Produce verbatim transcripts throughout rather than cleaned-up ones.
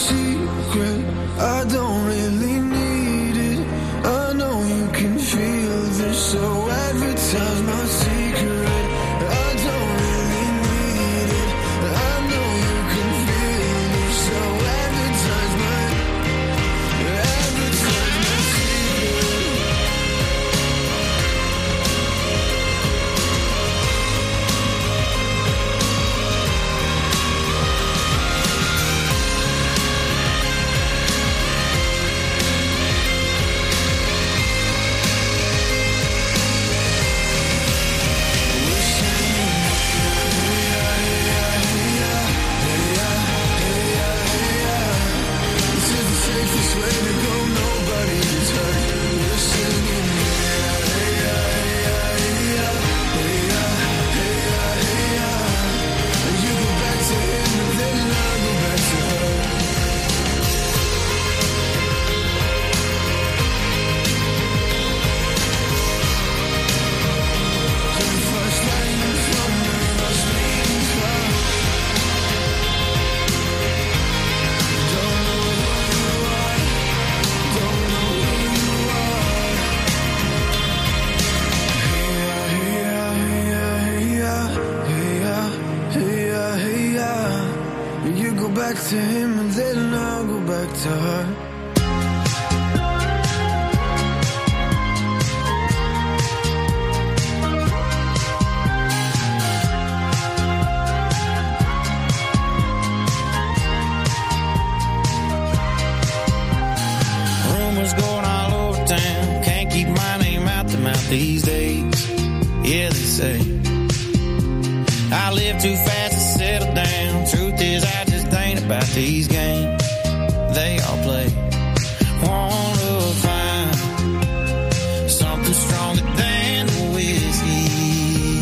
secret, I don't really need it. I know you can feel this, so advertise my secret. I don't really need it. I know you can feel this, so advertise my, advertise my secret. Back to him and then I'll go back to her. Rumors going all over town, can't keep my name out the mouth these days. Yeah, they say I live too fast to settle down. Truth is, I just ain't about these games they all play. Wanna find something stronger than the whiskey.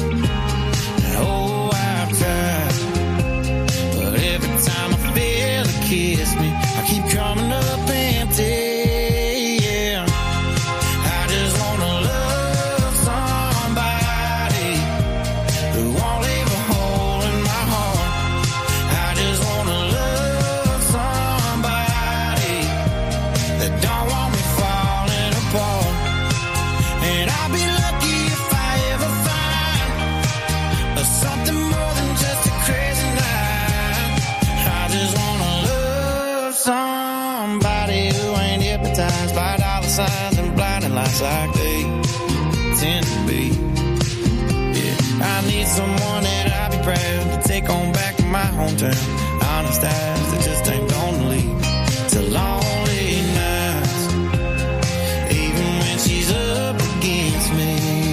Oh, I've tried, but every time I feel it kiss me, I keep coming up empty. Yeah, I just wanna love somebody who won't leave a hole in my heart. I just wanna love somebody that don't want me falling apart. And I'll be lucky if I ever find something more than just a crazy night. I just wanna love somebody who ain't hypnotized by dollar signs and blinding lights like they tend to be. Yeah, I need someone that I'll be proud to take on back to my hometown. Honest eyes that just ain't gonna leave to lonely nights, even when she's up against me.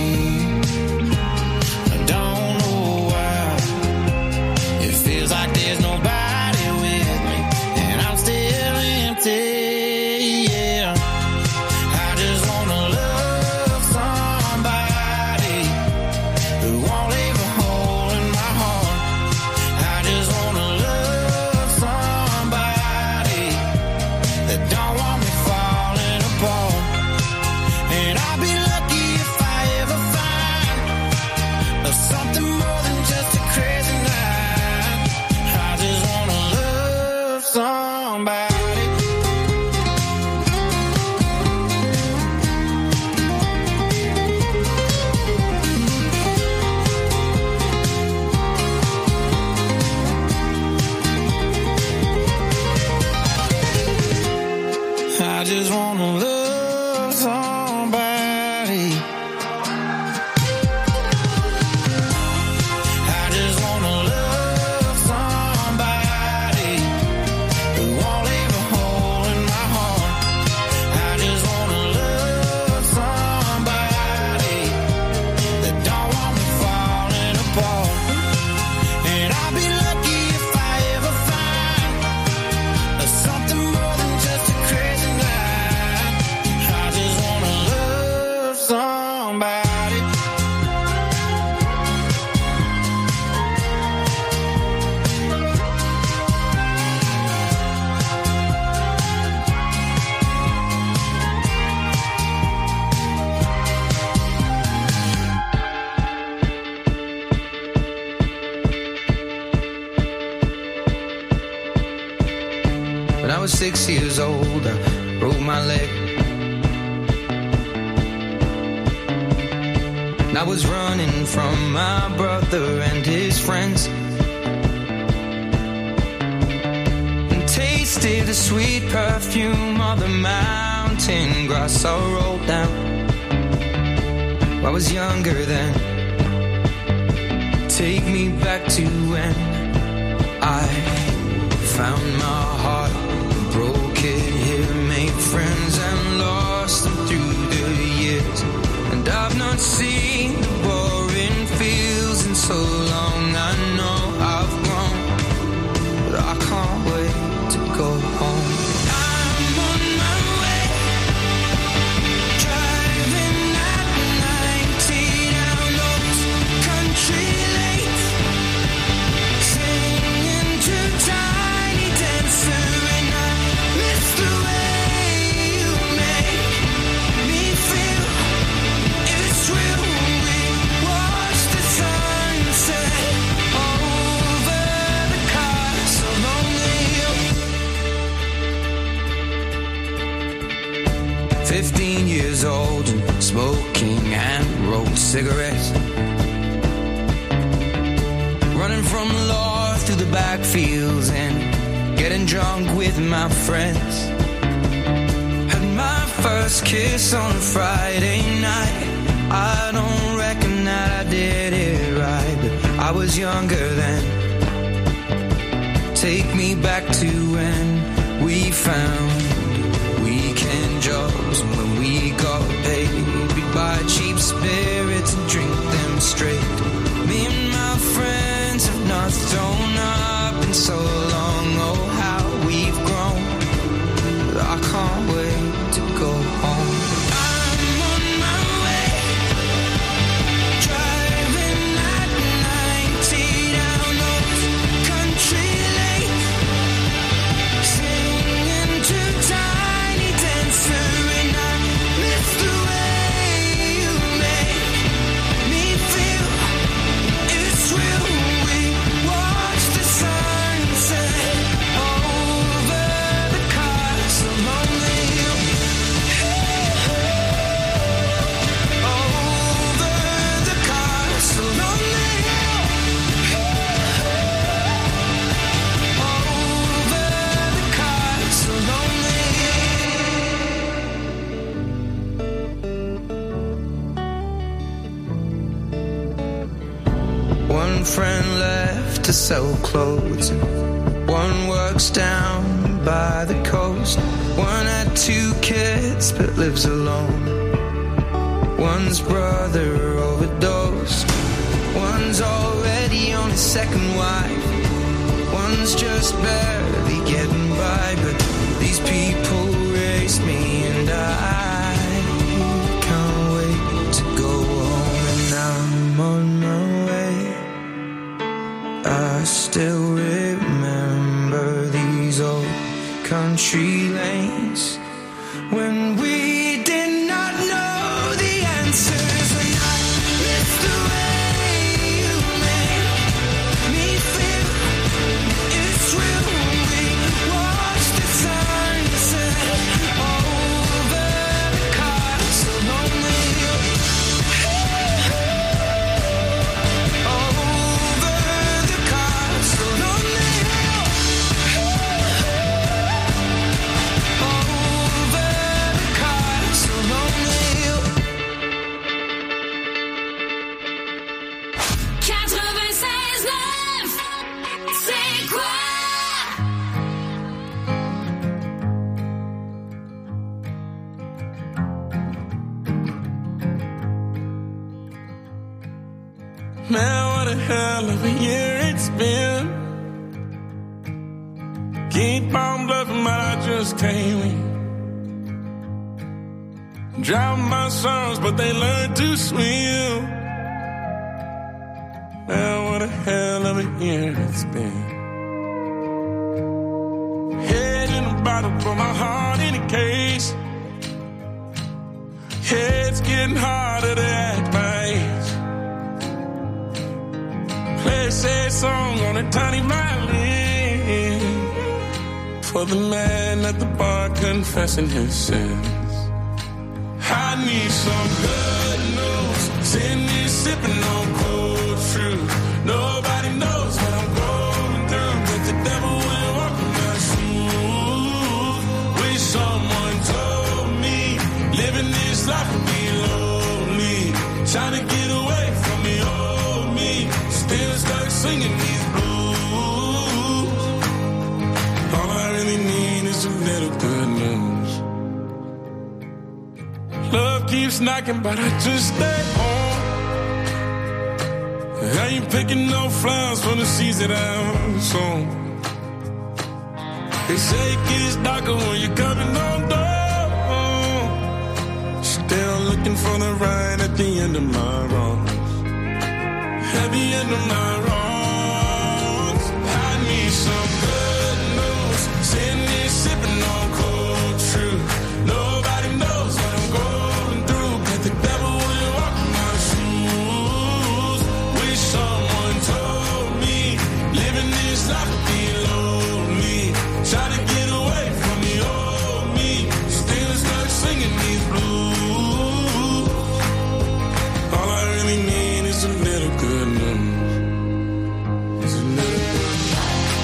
I don't know why it feels like there's nobody with me, and I'm still empty. Yeah, I just wanna love somebody who won't leave a hole in my heart. I just wanna love somebody When I was six years old, I broke my leg. And I was running from my brother and his friends, and tasted the sweet perfume of the mountain grass I rolled down. I was younger then. Take me back to when I found my heart, broke it here, made friends and lost them through the years. And I've not seen the boring fields in so long. I know I've grown, but I can't wait to go home. I'm on my way, driving at ninety down those country lanes, singing to Tiny Dancer, and I miss the way you make me feel. It's real. We watch the sunset over the castle on the hill. Fifteen years old and smoking and rolled cigarettes, running from the law through the backfields and getting drunk with my friends. Had my first kiss on a Friday night. I don't reckon that I did it right, but I was younger then. Take me back to when we found weekend jobs, and when we got paid, we'd buy cheap spirits and drink them straight. Me and my friends have not thrown up in so long. Oh, how we've grown, but I can't wait to go home. I'm on my way, driving at ninety down those country lanes, singing to Tiny Dancer, and I miss the way you make me feel. It's real. We watch the sunset over the castle on the hill. Over the castle on the hill. Over the castle on the hill. One friend left to sell clothes, and one works down by the coast. One had two kids but lives alone. One's brother overdosed. One's already on his second wife. One's just barely getting by, but these people raised me, and I can't wait to go home. And I'm on my way. I still remember these old country lanes when we did not know the answers, and I miss the way you make me feel. It's real. We watch the sunset over the castle on the hill. Over the castle on the hill. Over the castle on the hill. quatre-vingt-seize neuf, c'est quoi? Man, what a hell of a year it's been. Keep on bluffing, but I just can't win. Drown my sons, but they learn to swim. Man, what a hell of a year it's been. Head in a bottle, put my heart in a case. Head's getting harder to act my age. Play a sad song on a tiny violin. for the man at the bar confessing his sins. I need some good news. Sitting here sipping on cold fruit. Nobody knows what I'm going through, but the devil will walk in my shoes. Wish someone told me living this life would be lonely. Trying to get away from the old me. Still stuck singing these blues. All I really need is a little good news. Love keeps knocking, but I just stay home. I ain't picking no flowers from the seeds that I'm sown. They say it gets darker when you're coming on door. Still looking for the right at the end of my wrongs. At the end of my wrongs, I need some good news. Sitting here sipping on cold truth. Nobody knows what I'm going through, but the devil will walk in my shoes. Wish someone told me living this life would be lonely. Try to get away from the old me. Still stuck singing these blues. All I really need is a little good news. Is a little good news.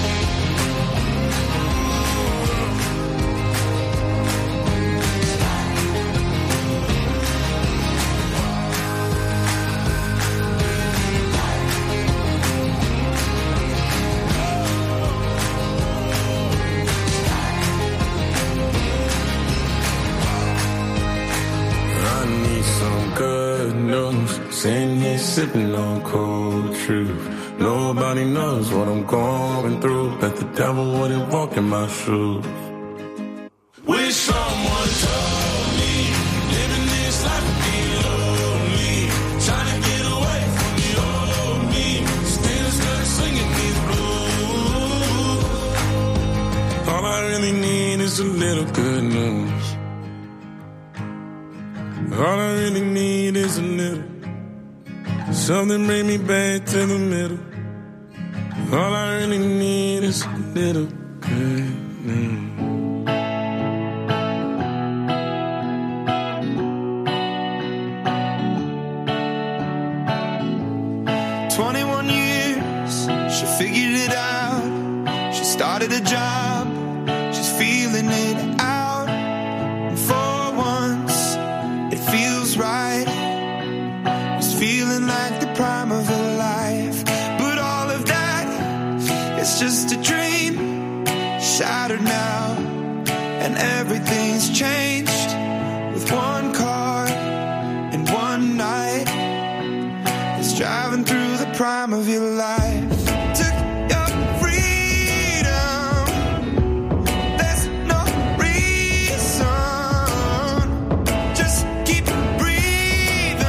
I need some good news. Sitting here sipping on cold truth. Nobody knows what I'm going through, but the devil wouldn't walk in my shoes. Wish someone told me living this life would be lonely. Trying to get away from the old me. Still stuck singing these blues. All I really need is a little good news. All I really need is a little. Something bring me back to the middle. All I really need is a little good news. twenty-one years, she figured it out. She started a job, she's feeling it out. And for once, it feels right. It's feeling like the prime of her life. But all of that, it's just a dream, shattered now. And everything's changed with one car and one night. It's driving through the prime of your life. Took your freedom. There's no reason. Just keep breathing.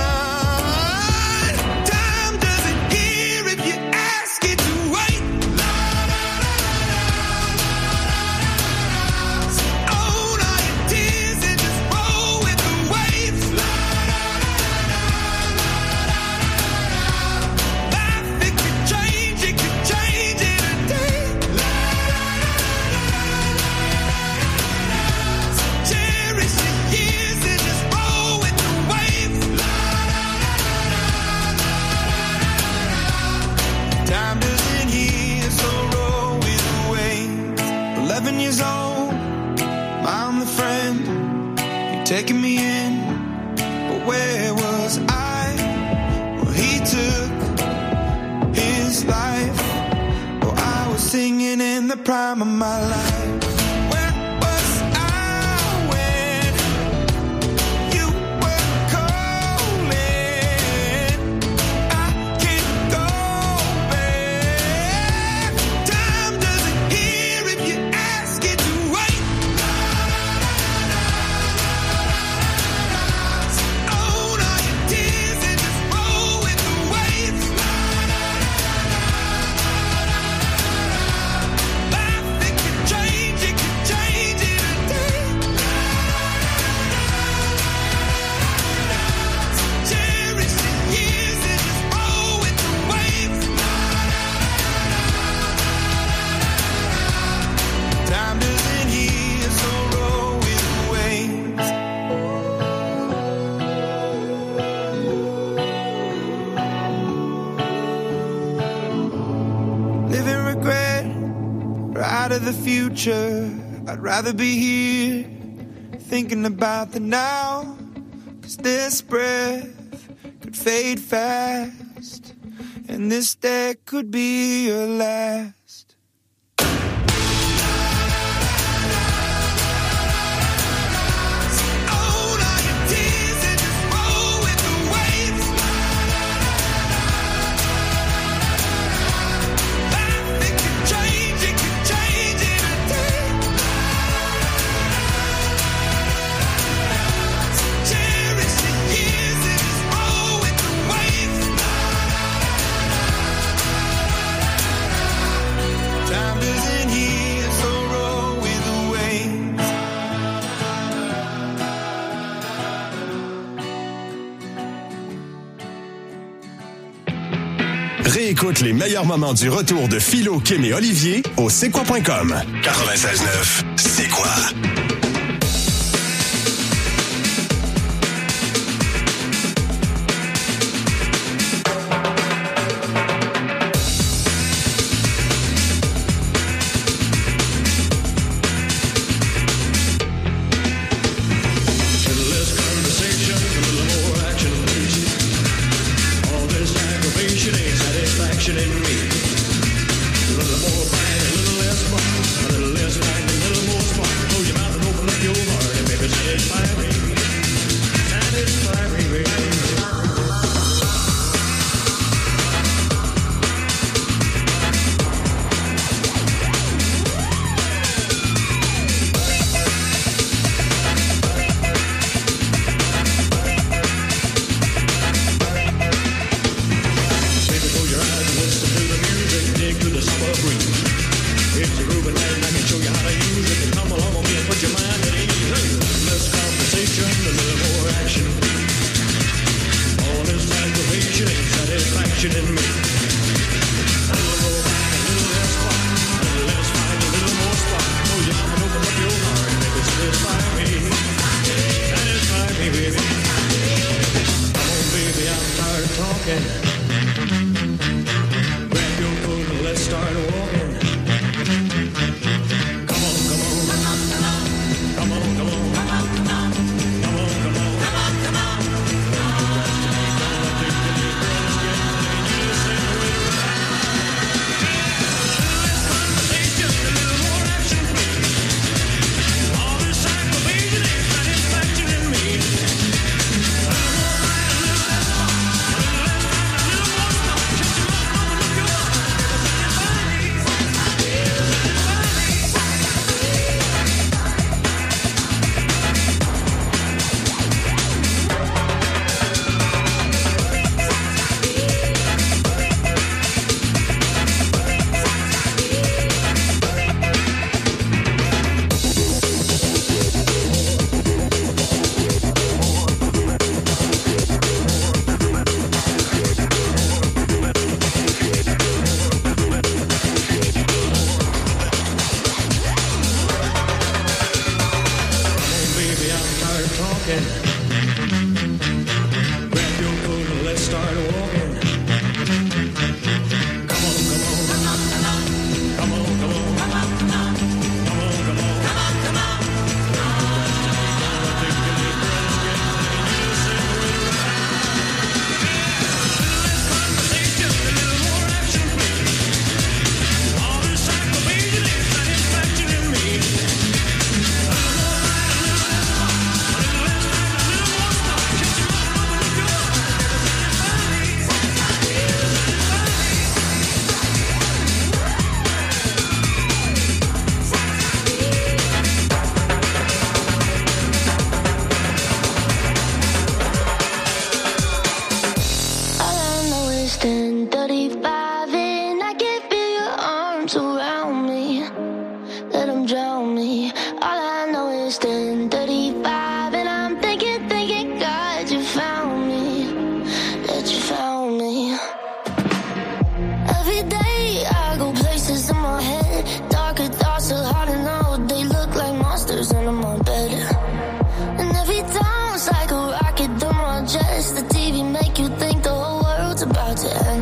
Time doesn't care if you ask it to wait. So own all your tears and just roll with the waves. Life, it could change, it could change in a day. So cherish your years and just roll with the waves. Time doesn't heal, so roll with the waves. Eleven years old, I'm the friend. You taking me in, but where was I? Well, he took his life. Well, I was singing in the prime of my life. Where was I when you were calling? I can't go back. Time doesn't care if you ask it to wait. So own all your tears and just roll with the waves. Life, it could change, future. I'd rather be here, thinking about the now. Cause this breath could fade fast, and this day could be your last. Réécoute les meilleurs moments du retour de Philo, Kim et Olivier au c'est quoi point com. quatre-vingt-seize neuf, c'est quoi?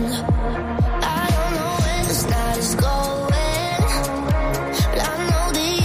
I don't know where this night is going, but I know the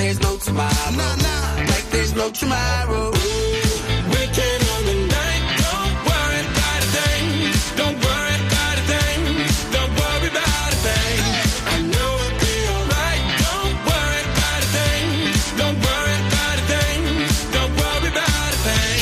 there's no tomorrow. Nah, nah. Like there's no tomorrow. Weekend on the night, don't worry about a thing. Don't worry about a thing. Don't worry about a thing. I know it'll be alright. Don't worry about a thing. Don't worry about a thing. Don't worry about a thing.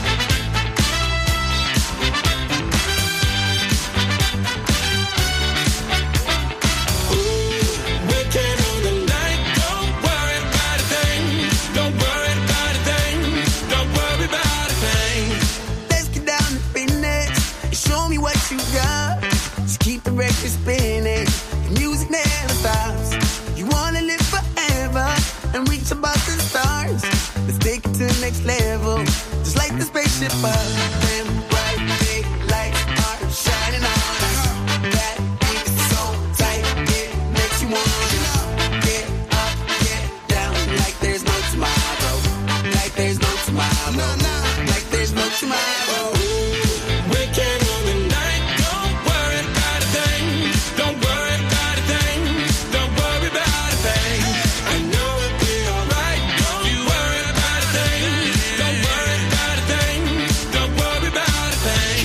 Weekend on the night, don't worry about a thing. Don't worry about a thing. Don't worry about a thing. Let's get down to business and show me what you got. Just keep the record spinning. The music never stops. You wanna live forever and reach above the stars. Let's take it to the next level. Just like the spaceship up. Them bright big lights are shining on us. That beat's so tight, it makes you wanna get up, get down. Like there's no tomorrow. Like there's no tomorrow. Like there's no tomorrow. Weekend on the night, don't worry about a thing. Don't worry about a thing. Don't worry about a thing. I know it'll be alright. Don't you worry about a thing. Don't worry about a thing. Don't worry about a thing.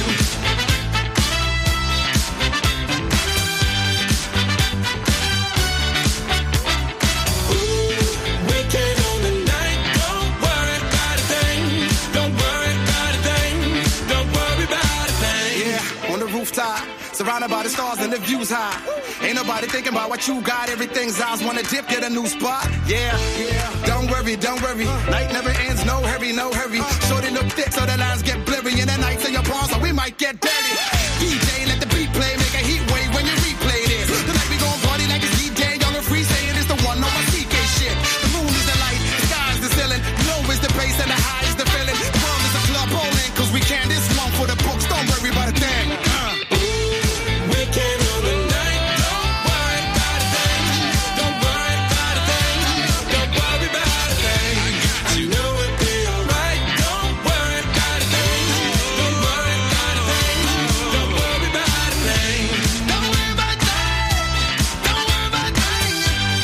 Weekend on the night, don't worry about a thing. Don't worry about a thing. Don't worry about a thing. Yeah, on the rooftop, surrounded by the stars and the views high. Ain't nobody thinking about what you got. Everything's eyes wanna dip, get a new spot. Yeah, yeah. Don't worry, don't worry. Night never ends, no hurry, no hurry. Shorty look thick so the lines get blurry. And the nights in your palms, so we might get dirty. D J, let the beat play, make a heat wave when you replay this. Tonight we gon' party like it's D J, young and free, saying it's the one on my C K shit. The moon is the light, the sky is the ceiling. Low is the bass and the high is the feeling. The world is a club bowling, cause we can this one for the books. Don't worry about a thing. Uh. Weekend on the night, don't worry about a thing. Don't worry about a thing. Don't worry about a thing. I know it'll be alright. Don't worry about a thing. Don't worry about a thing. Don't worry about a thing. Don't worry about a thing. Don't worry about a thing.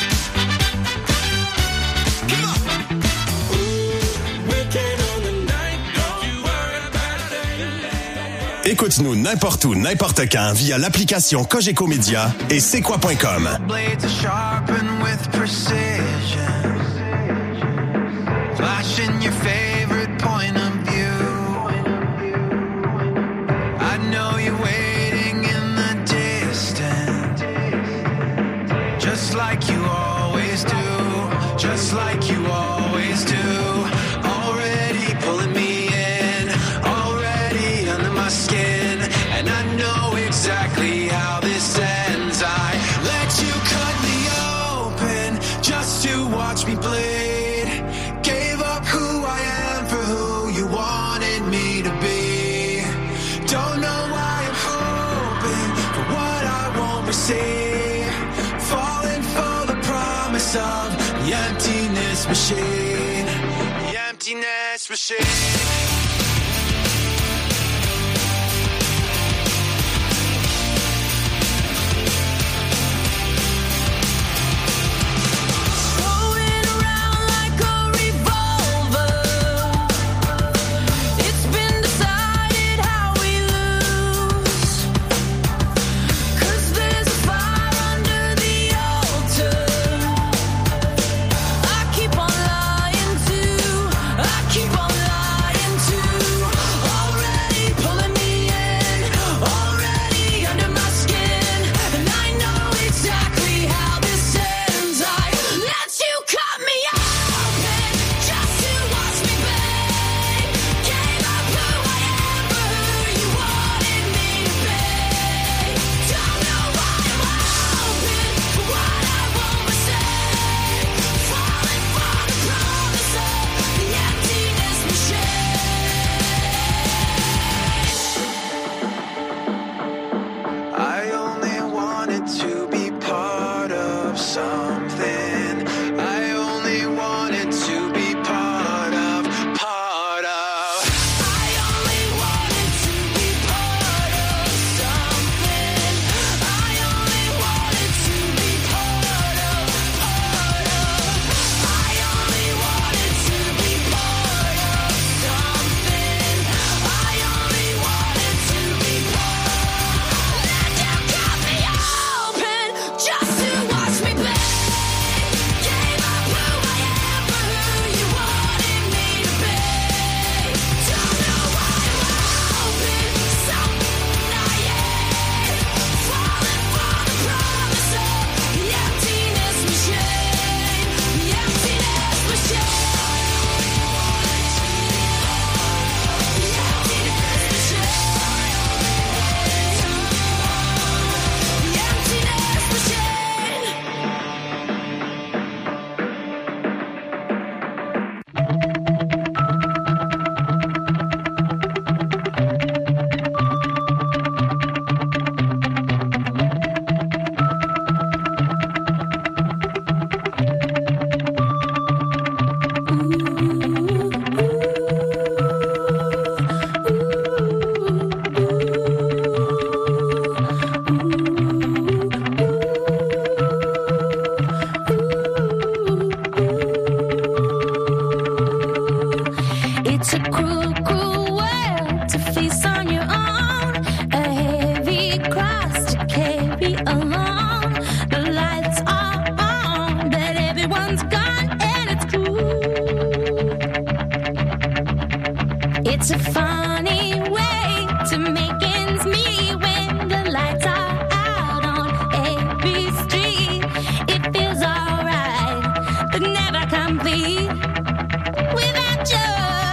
Come on. Weekend on the night, don't you worry about a thing. Écoute-nous n'importe où, n'importe quand via l'application Cogeco Média et c'est quoi point com. Blades are sharpened with precision, flashing your favorite point of view. I know you're waiting in the distance, just like you always do, just like you always do. Already pulling me in, already under my skin, and I know exactly how this ends. I let you cut me open just to watch me bleed. Gave up who I am for who you wanted me to be. Don't know why I'm hoping for what I won't receive. Falling for the promise of the emptiness machine. The emptiness machine. Rolling around like a revolver. It's been decided how we lose. 'Cause there's a fire under the altar. I keep on lying to, I keep on lying to It's a funny way to make ends meet when the lights are out on every street. It feels alright, but never complete without you.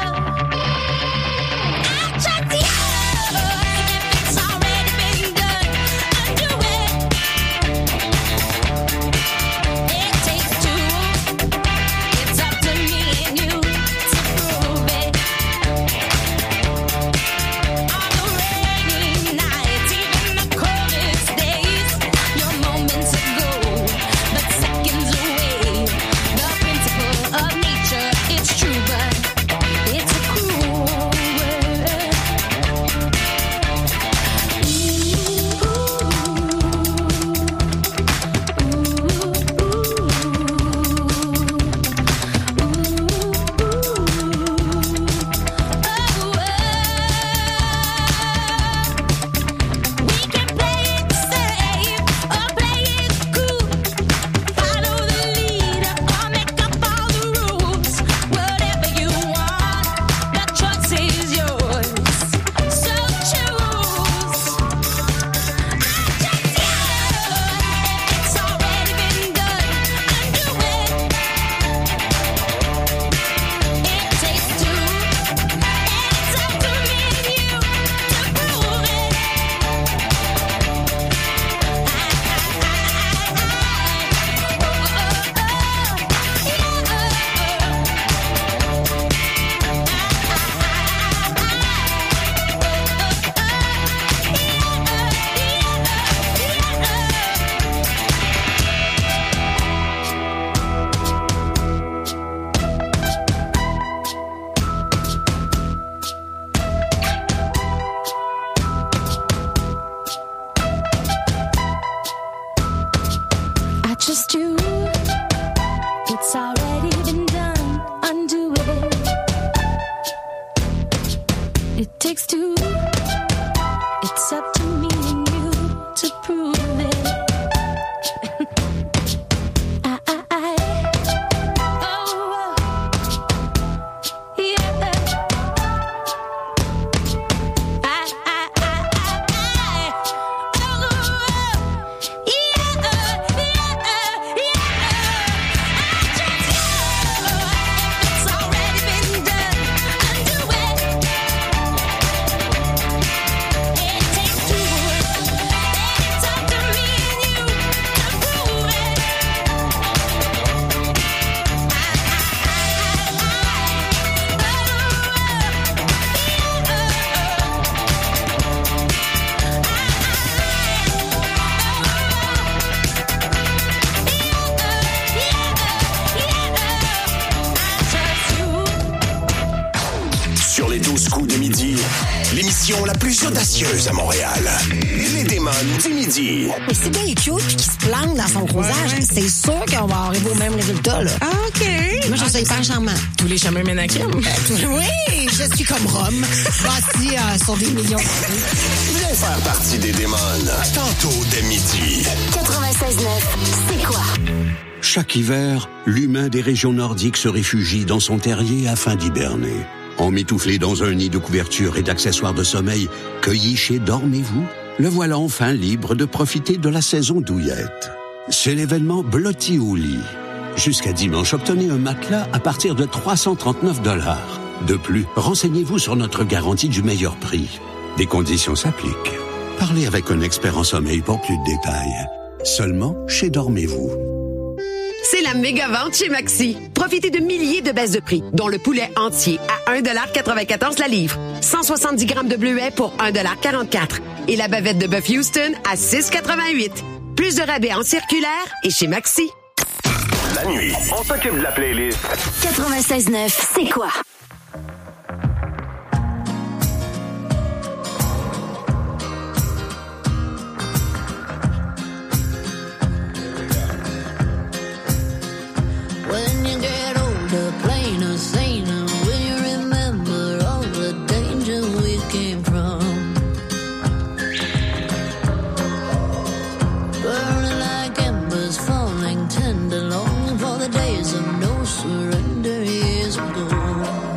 I trust you. If it's already been done, undo it. It takes two. It's up to me and you to prove it. On the rainy nights, even the coldest days, you're moments ago, but seconds away. The principle of nature, it's true, but it's a cruel world. We can play it safe or play it cool. Follow the leader or make up all the rules. Whatever you want, the choice is yours. So choose. I trust you. It's already been done. Undo it. It takes two, and it's up to me and you to prove it. I trust you. It's already been done. Undo it. It takes two. It's up to me and you to prove it. I, I, I. Oh, yeah. I, I, I, I, I. Oh, yeah, yeah, yeah. I trust you. It's already been done. Undo it. It takes two. It's up to me and you to prove it. Sur les douze coups de midi, l'émission la plus audacieuse à Montréal. Les démons du midi. Mais c'est bien cute puis qu'il se plante dans son croisage. C'est sûr qu'on va arriver au même résultat, là. Ah, OK. Moi, je trouve ça hyper charmant. Tous les chemins mènent à crème. Oui, je suis comme Rome, bâti euh, sur des millions d'années. Viens faire partie des démons. Tantôt dès midi. quatre-vingt-seize neuf, c'est quoi? Chaque hiver, l'humain des régions nordiques se réfugie dans son terrier afin d'hiberner. Emmitouflé dans un nid de couverture et d'accessoires de sommeil cueillis chez Dormez-vous, le voilà enfin libre de profiter de la saison douillette. C'est l'événement Blotti au lit. Jusqu'à dimanche, obtenez un matelas à partir de trois cent trente-neuf dollars. De plus, renseignez-vous sur notre garantie du meilleur prix. Des conditions s'appliquent. Parlez avec un expert en sommeil pour plus de détails. Seulement chez Dormez-vous. C'est la méga vente chez Maxi. Profitez de milliers de baisses de prix, dont le poulet entier à un dollar quatre-vingt-quatorze la livre, cent soixante-dix grammes de bleuet pour un dollar quarante-quatre et la bavette de bœuf Houston à six quatre-vingt-huit. Plus de rabais en circulaire et chez Maxi. La nuit, on s'occupe de la playlist. quatre-vingt-seize neuf, c'est quoi? When you get older, plainer, saner, will you remember all the danger we came from? Burning like embers, falling tender, longing for the days of no surrender years ago.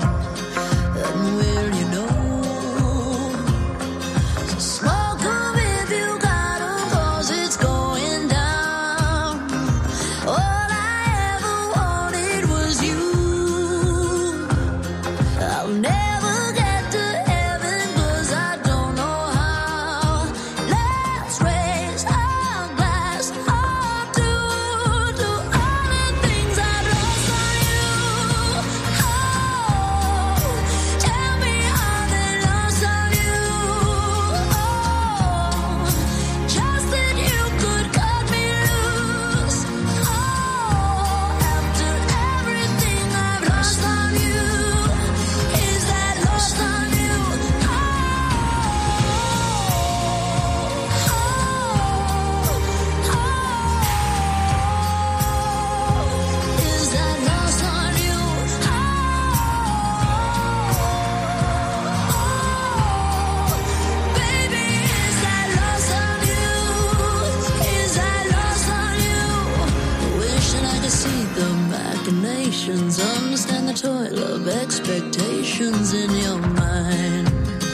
patience, understand the toil of expectations in your mind.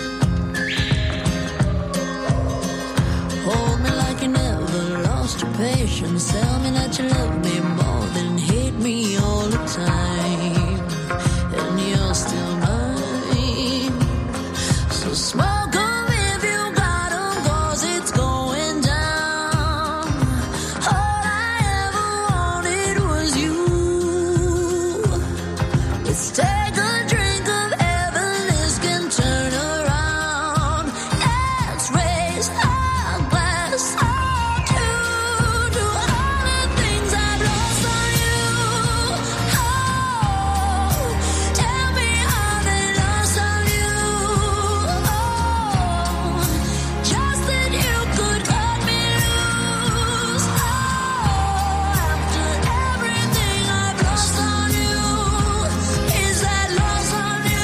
Hold me like you never lost your patience. Tell me that you love me more than hate me all the time. And you're still mine. So smoke 'em if you got 'em, 'cause it's going down. All I ever wanted was you. Let's take a drink of heaven, this can turn around. Let's raise our glass all to, to all the things I've lost on you. Oh, tell me how they lost on you. Oh, just that you could cut me loose. Oh, after everything I've lost on you, is that lost on you?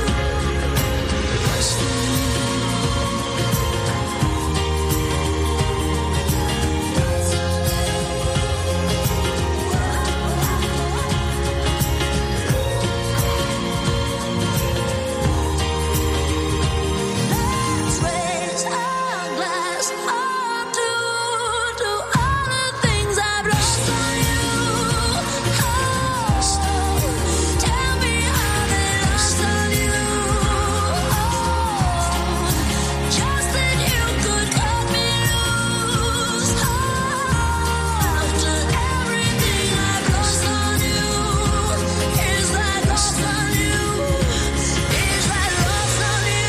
Let's raise our glass all to, to all the things I've lost on you. Oh, tell me how they lost on you. Oh, just that you could cut me loose. Oh, after everything I've lost on you, is that lost on you? Is that lost on you?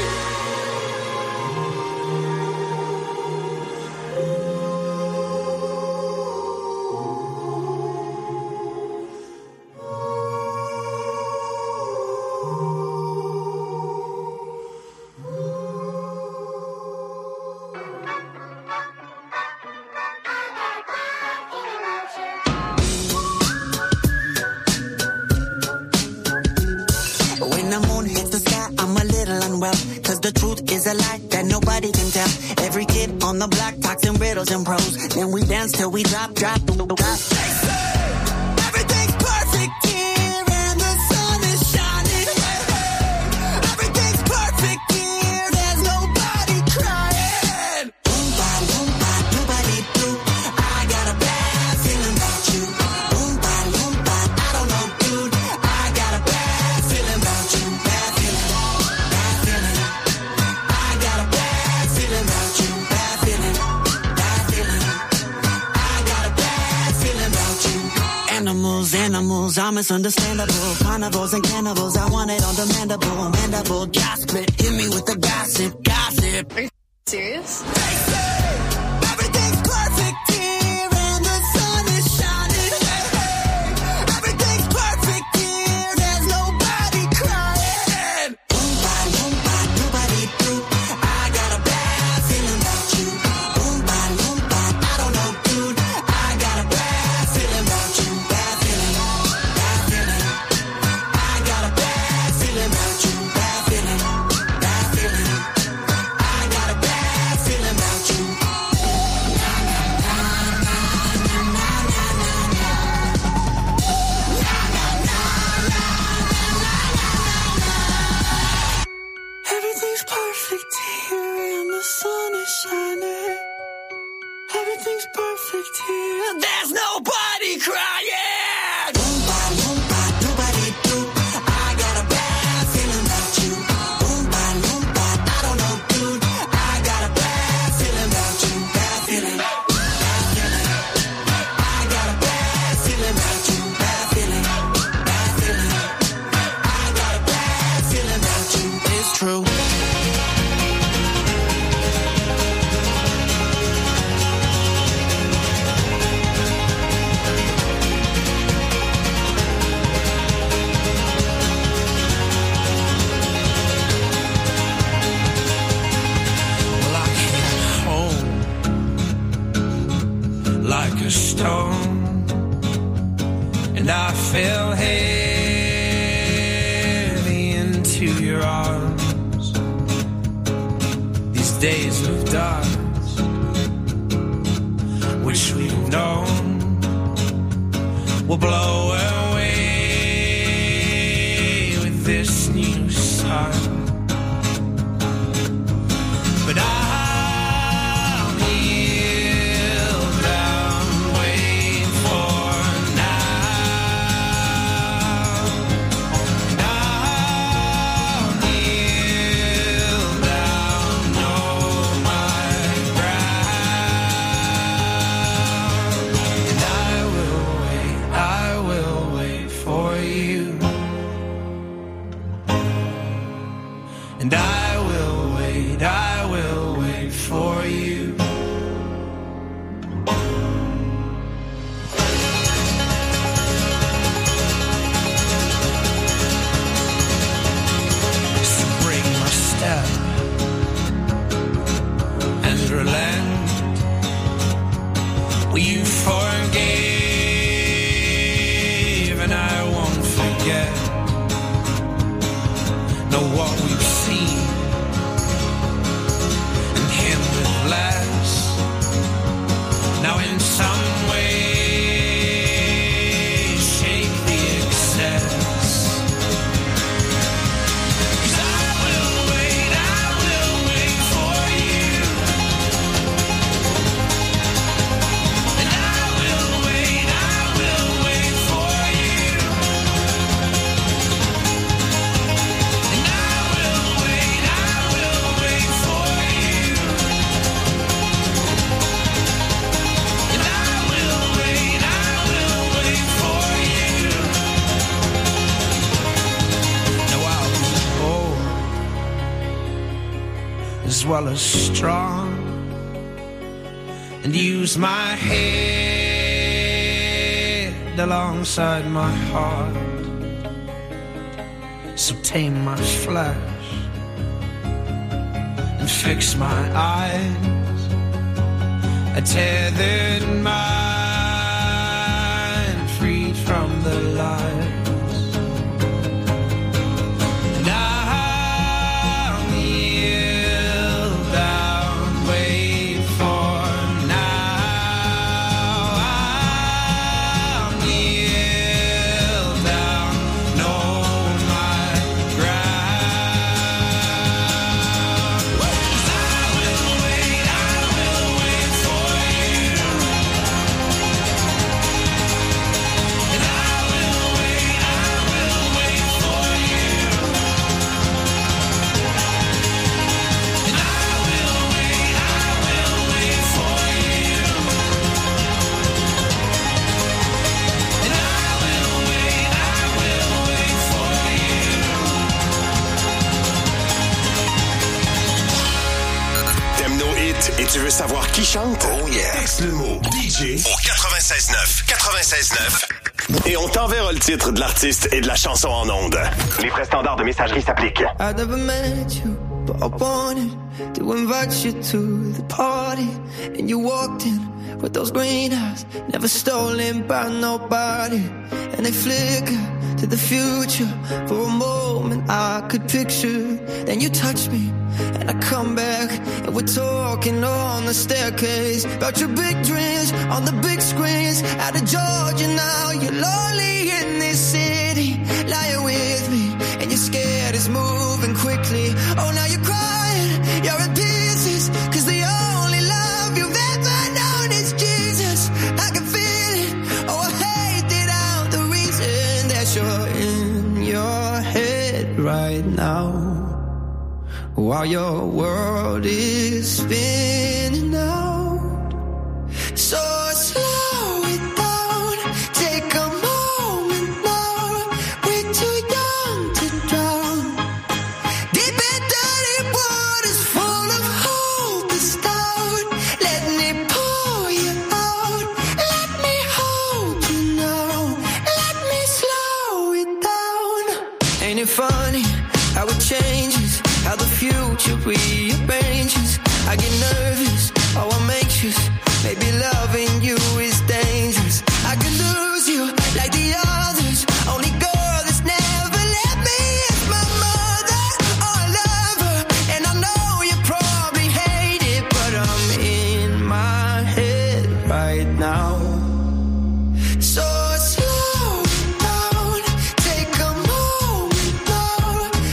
When the moon hits the sky, I'm a little unwell. Cause the truth is a lie that nobody can tell. Every kid on the block talks in riddles and prose. Then we dance till we drop, drop, drop. Everything's perfect here and the sun is shining. Everything's perfect here, there's nobody crying. Oompa, loompa, doobity-doo. I got a bad feeling about you. Oompa, loompa, I don't know, dude. I got a bad feeling about you. Bad feeling, bad feeling. I got a bad feeling about you. Bad feeling, bad feeling. I got a bad feeling about you. Animals, animals, I'm misunderstandable. Carnivores and cannibals, I want it on demandable. Mandible, gas split, hit me with the gossip, gossip. Are you serious? Everything's perfect here and the sun is shining. Everything's perfect here, there's nobody crying. Oompa, loompa, doobity-doo. I got a bad feeling about you. Oompa, loompa, I don't know, dude. I got a bad feeling about you. Bad feeling, bad feeling. I got a bad feeling about you. Bad feeling, bad feeling. I got a bad feeling about you. Everything's perfect here and the sun is shining. Everything's perfect here. There's nobody crying. Oompa, loompa, doobity-doo. I got a bad feeling about you. Oompa, loompa, I don't know, dude. I got a bad feeling about you. Bad feeling, bad feeling. I got a bad feeling about you. Bad feeling, bad feeling. I got a bad feeling about you. It's true. Well, I came home like a stone, and I fell heavy into your arms. These days of dust, which we've known, will blow away this new sun. But I'll kneel down, wait for now. And I'll kneel down, know my ground. And I will wait, I will wait for you. And I will wait, I will wait for you. So bring my step and relent. Well, you forgave and I won't forget. Know what we've seen and him with less. Now in some way shake the excess. 'Cause I will wait, I will wait for you. And I will wait, I will wait for you. And I will wait, I will wait for you. And I will wait, I will wait for you. Now I'll be bold as well as strong and use my head alongside my heart. So tame my flesh and fix my eyes. A tethered mind freed from the lies. And I'll kneel down, wait for now. I'll kneel down, know my ground. 'Cause I will wait, I will wait for you. And I will wait, I will wait for you. And I will wait, I will wait for you. And I will wait, I will wait for you. T'aimes nos hits et tu veux savoir qui chante? Oh yeah! Texte le mot D J au quatre-vingt-seize neuf. quatre-vingt-seize neuf. Et on t'enverra le titre de l'artiste et de la chanson en ondes. Les frais standards de messagerie s'appliquent. I never met you, but I wanted to invite you to the party. And you walked in with those green eyes, never stolen by nobody. And they flicker to the future. For a moment I could picture. Then you touch me and I come back and we're talking on the staircase about your big dreams on the big screens. Out of Georgia now, you're lonely in this city, lying with me and you're scared it's moving quickly. Oh, now you're crying, you're in pieces, 'cause the only love you've ever known is Jesus. I can feel it, oh I hate it out, the reason that you're in your head right now, while your world is spinning out. So slow it down, take a moment now. We're too young to drown. Deep and dirty waters full of hope is down. Let me pull you out. Let me hold you now. Let me slow it down. Ain't it funny how it changes, how the future rearranges? I get nervous, oh I'm anxious. Maybe loving you is dangerous. I could lose you like the others. Only girl that's never let me is my mother. Oh, I love her, and I know you probably hate it, but I'm in my head right now. So slow down, take a moment now.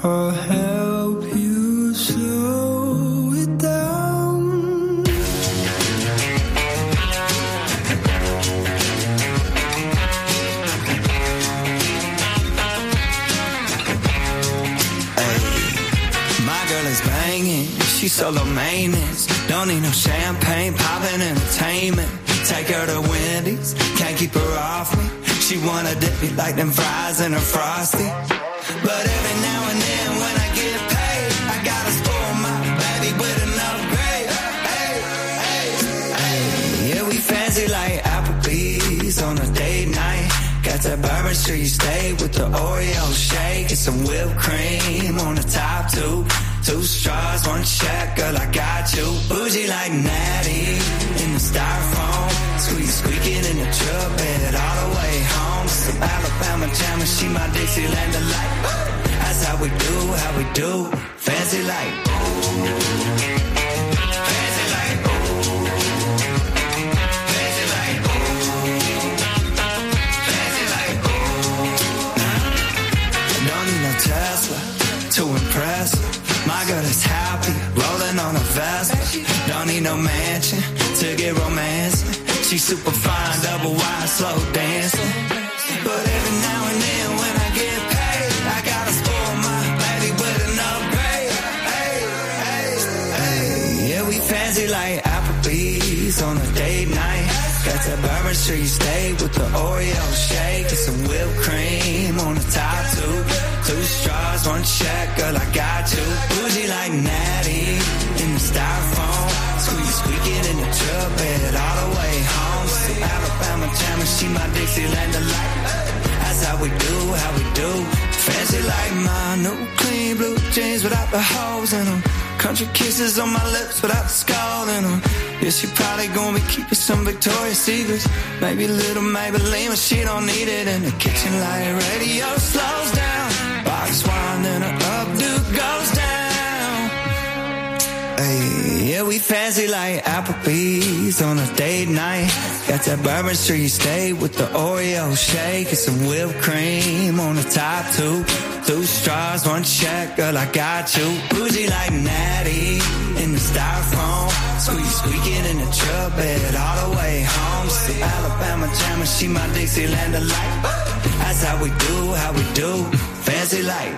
I'll help you slow it down. My girl is banging, she's solo maintenance. Don't need no champagne, poppin' entertainment. Take her to Wendy's, can't keep her off me. She wanna dip me like them fries in her Frosty. But every now and then when I get paid, I gotta spoil my baby with an upgrade. Hey, hey, hey. Yeah, we fancy like Applebee's on a date night. Got that Bourbon Street steak with the Oreo shake and some whipped cream on the top two. Two straws, one check, girl, I got you. Bougie like Natty in the styrofoam. Squeak, squeaking in the truck bed all the way home. Some Alabama jammer, she my Dixieland delight. That's how we do, how we do. Fancy like, fancy like, fancy like, fancy like. Don't need no Tesla to impress her. My girl is happy, rolling on a Vespa. Don't need no mansion to get romancing. She's super fine, double wide, slow dancing. But every now and then when I get paid, I gotta spoil my baby with an upgrade. Hey, hey, hey. Yeah, we fancy like Applebee's on a date night. Got that Bourbon Street steak with the Oreo shake and some whipped cream on the top two. Two straws, one check, girl, I got you. Bougie like Natty in the styrofoam. Squeak, squeaking in the truck bed all the way home. Some Alabama jammer, she my Dixieland delight. That's how we do, how we do. Fancy like my new clean blue jeans without the holes in them. Country kisses on my lips without the skull in them. Yeah, she probably gonna be keeping some Victoria's Secrets. Maybe a little Maybelline, but she don't need it. In the kitchen light radio slows down. Box wine and her updo goes down. Hey, yeah, we fancy like Applebee's on a date night. Got that Bourbon Street steak with the Oreo shake and some whipped cream on the top two. Two straws, one check, girl, I got you. Bougie like Natty in the styrofoam. Squeak, squeaking in the truck bed all the way home. Some Alabama jammer, she my Dixieland delight. That's how we do, how we do. Fancy like.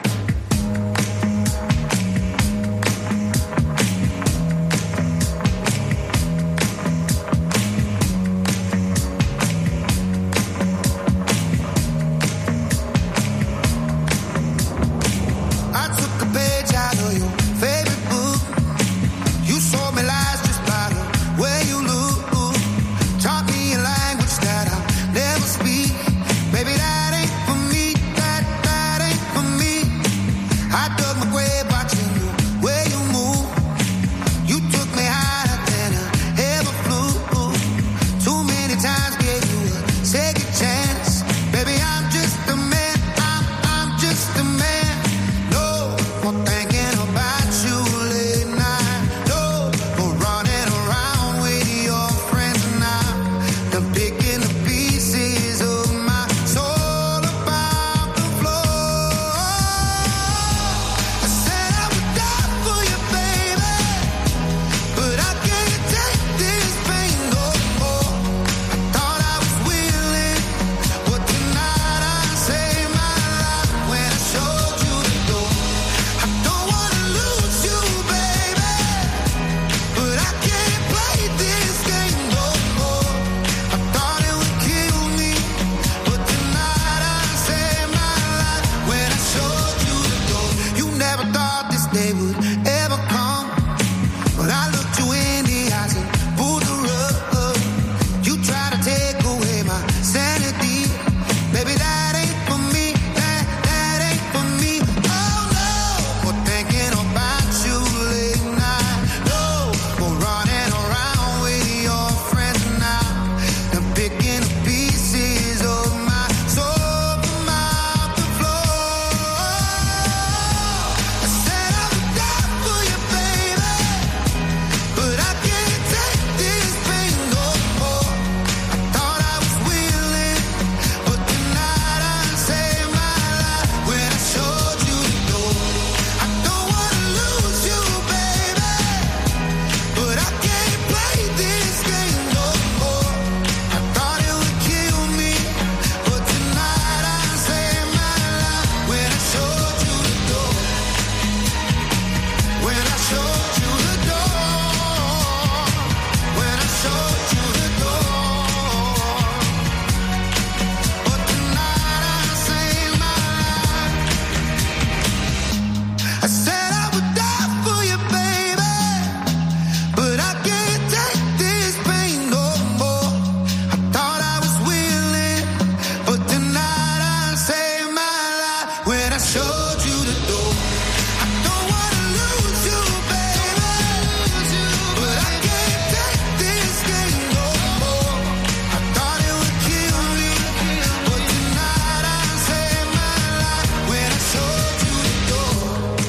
showed you the door. I don't wanna lose you, baby, but I can't take this thing no more. I thought it would kill me, but tonight I saved my life when I showed you the door.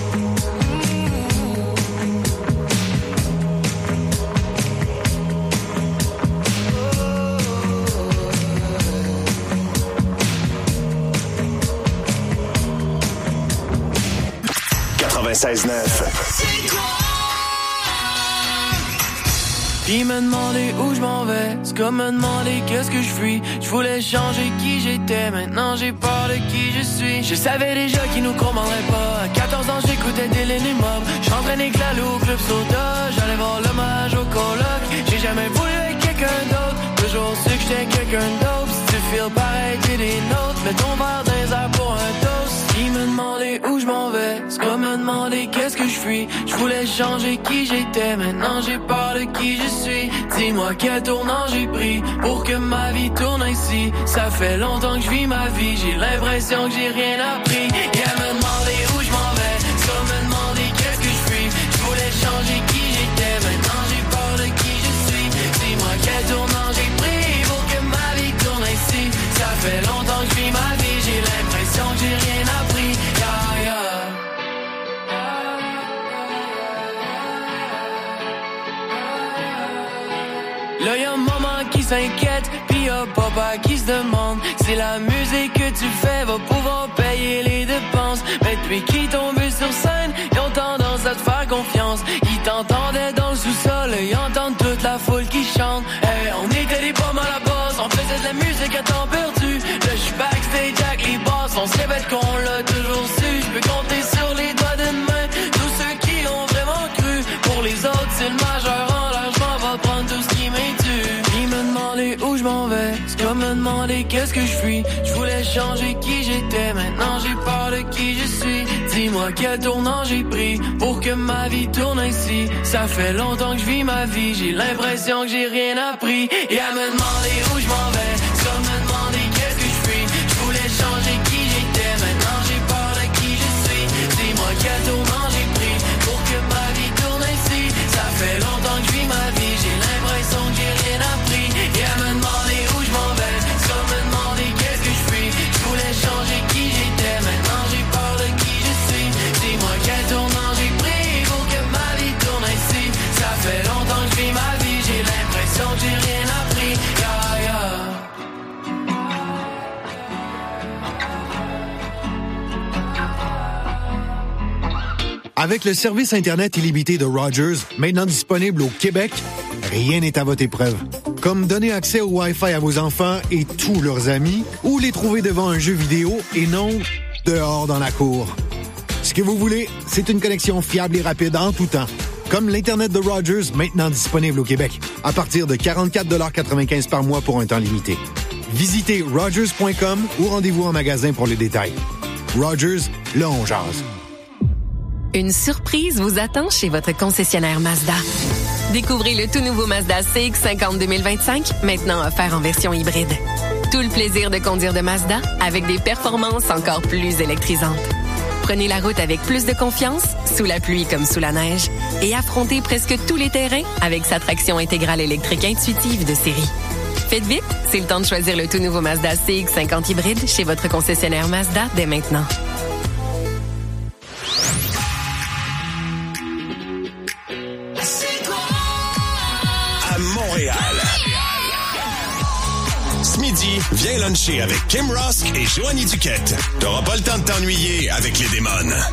quatre-vingt-seize neuf. Puis me demander où je m'en vais, c'est comme me demander qu'est-ce que je fuis. Je voulais changer qui j'étais, maintenant j'ai peur de qui je suis. Je savais déjà qu'ils nous commanderait pas. À quatorze ans j'écoutais des Mob. J'entraînais Clalou au club soda. J'allais voir l'hommage au coloc. J'ai jamais voulu être quelqu'un d'autre, toujours su que j'étais quelqu'un d'autre. Si tu feels pareil t'es des nôtres, mets ton verre dans les airs pour un toast. Ils me demandaient où je m'en vais, c'est comme me demander qu'est-ce que je fuis. Je voulais changer qui j'étais, maintenant j'ai peur de qui je suis. Dis-moi quel tournant j'ai pris pour que ma vie tourne ainsi. Ça fait longtemps que je vis ma vie, j'ai l'impression que j'ai rien appris. Et à me demander où je m'en vais, c'est comme me demander qu'est-ce que je fuis. Je voulais changer qui j'étais, maintenant j'ai peur de qui je suis. Dis-moi quel tournant j'ai pris pour que ma vie tourne ainsi. Ça fait longtemps que je vis ma vie, j'ai l'impression que j'ai rien appris. Yeah, yeah. Là y'a maman qui s'inquiète, pis y'a papa qui se demande si la musique que tu fais va pouvoir payer les dépenses. Mais depuis qu'ils tombent sur scène, ils ont tendance à te faire confiance. Ils t'entendaient dans le sous-sol, ils entendent toute la foule qui chante. Hey, on était des pommes à la base, on faisait de la musique à temps perdu. Là j'suis backstage avec les boss, on se répète qu'on l'a toujours su. J'peux compter sur les doigts d'une main tous ceux qui ont vraiment cru. Pour les autres c'est le majeur en l'air, j'm'en vais prendre tout ce qui m'intue. Ils me demandaient où je m'en vais, c'est comme me demander qu'est-ce que je fuis. Je voulais changer qui j'étais, maintenant j'ai peur de qui je suis. Dis-moi quel tournant j'ai pris pour que ma vie tourne ainsi. Ça fait longtemps que je vis ma vie, j'ai l'impression que j'ai rien appris. Et à me demander où je m'en vais, c'est comme me demander qu'est-ce que je fuis. Je voulais changer qui j'étais, maintenant j'ai peur de qui je suis. Dis-moi quel tournant j'ai pris pour que ma vie tourne ainsi. Ça fait longtemps que je vis ma vie, j'ai l'impression que j'ai rien appris. Et à me demander où je m'en vais, c'est comme me demander qu'est-ce que je fuis. Je voulais changer qui j'étais, maintenant j'ai peur de qui je suis. Dis-moi quel tournant j'ai pris pour que ma vie tourne ainsi. Ça fait longtemps que je vis ma vie, j'ai l'impression que j'ai rien appris. Yeah, yeah. Avec le service Internet illimité de Rogers, maintenant disponible au Québec, rien n'est à votre épreuve. Comme donner accès au Wi-Fi à vos enfants et tous leurs amis, ou les trouver devant un jeu vidéo et non dehors dans la cour. Ce que vous voulez, c'est une connexion fiable et rapide en tout temps. Comme l'Internet de Rogers, maintenant disponible au Québec, à partir de quarante-quatre dollars quatre-vingt-quinze par mois pour un temps limité. Visitez rogers point com ou rendez-vous en magasin pour les détails. Rogers, là on jase. Une surprise vous attend chez votre concessionnaire Mazda. Découvrez le tout nouveau Mazda C X cinquante deux mille vingt-cinq, maintenant offert en version hybride. Tout le plaisir de conduire de Mazda avec des performances encore plus électrisantes. Prenez la route avec plus de confiance, sous la pluie comme sous la neige, et affrontez presque tous les terrains avec sa traction intégrale électrique intuitive de série. Faites vite, c'est le temps de choisir le tout nouveau Mazda C X cinquante hybride chez votre concessionnaire Mazda dès maintenant. Montréal. Ce midi, viens luncher avec Kim Rosk et Joanie Duquette. T'auras pas le temps de t'ennuyer avec les démons.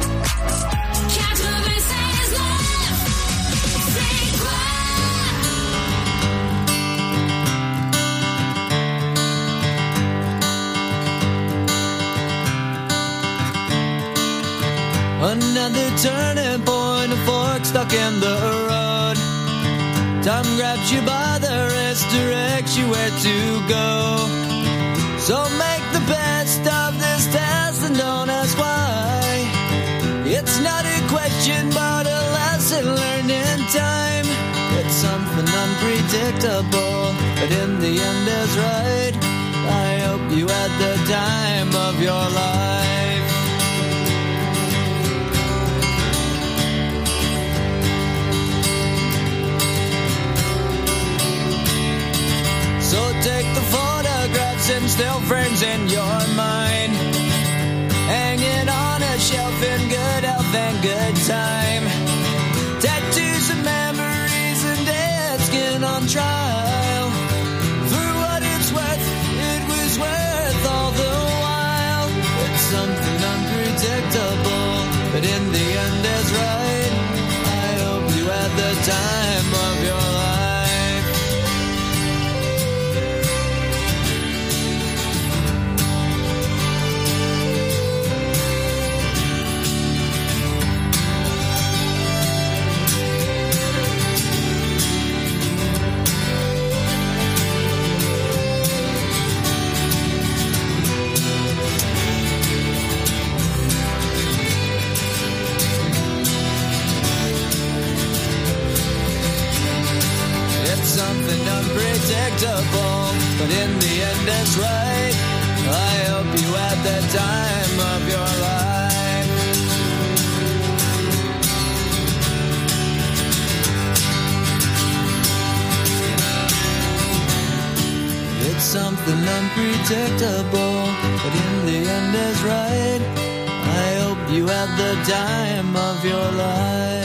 Another turning point, a fork stuck in the road. Time grabs you by the wrist, directs you where to go. So make the best of this test and don't ask why. It's not a question but a lesson learned in time. It's something unpredictable, but in the end is right. I hope you had the time of your life. still friends in your mind. Hanging on a shelf in good health and good time. Tattoos of memories and dead skin on trial. For what it's worth, it was worth all the while. It's something unpredictable, but in the end it's right. I hope you had the time of your life. Something unpredictable, but in the end it's right. I hope you had the time of your life. It's something unpredictable, but in the end it's right. I hope you had the time of your life.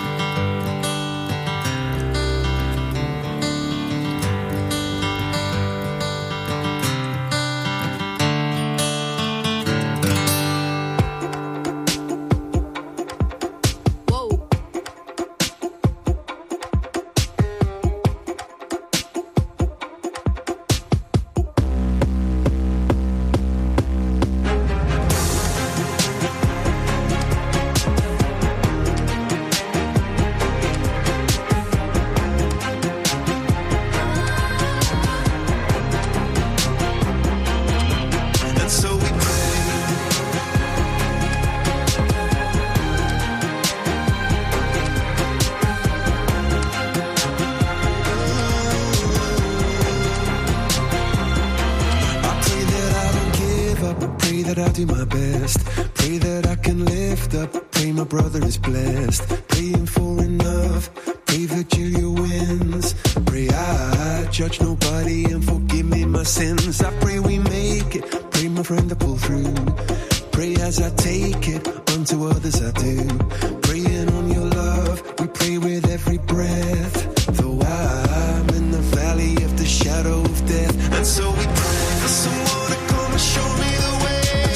Do my best. Pray that I can lift up. Pray my brother is blessed. Praying for enough. Pray Virgilia wins. Pray I judge nobody and forgive me my sins. I pray we make it. Pray my friend to pull through. Pray as I take it. Unto others I do. Praying on your love. We pray with every breath. Though I'm in the valley of the shadow of death. And so we pray for someone to come and show me the way.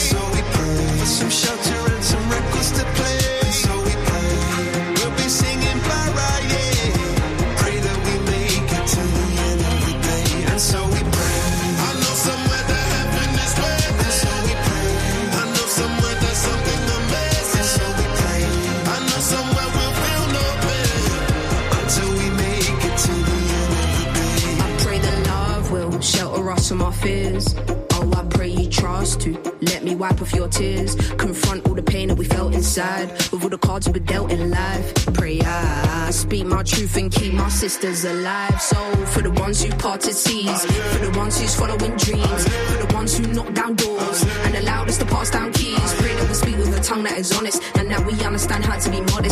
For some shelter and some records to play. And so we pray, we'll be singing para, yeah. Pray that we make it to the end of the day. And so we pray, I know somewhere that heaven is waiting. And so we pray, I know somewhere there's something amazing. And so we pray, I know somewhere we'll feel no pain until we make it to the end of the day. I pray that love will shelter us from our fears. Oh, I pray you trust to let me wipe off your tears. Confront all the pain that we felt inside with all the cards we were dealt in life. Pray I speak my truth and keep my sisters alive. So for the ones who parted seas, for the ones who's following dreams, for the ones who knock down doors and allowed us to pass down keys. Pray that we speak with a tongue that is honest and that we understand how to be modest.